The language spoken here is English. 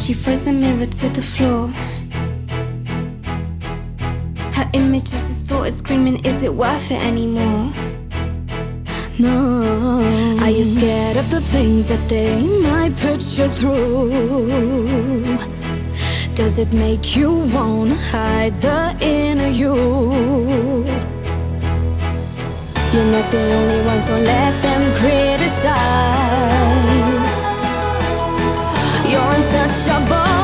She throws the mirror to the floor. Her image is distorted, screaming, is it worth it anymore? No. Are you scared of the things that they might put you through? Does it make you wanna hide the inner you? You're not the only one, so let them criticize. You're untouchable.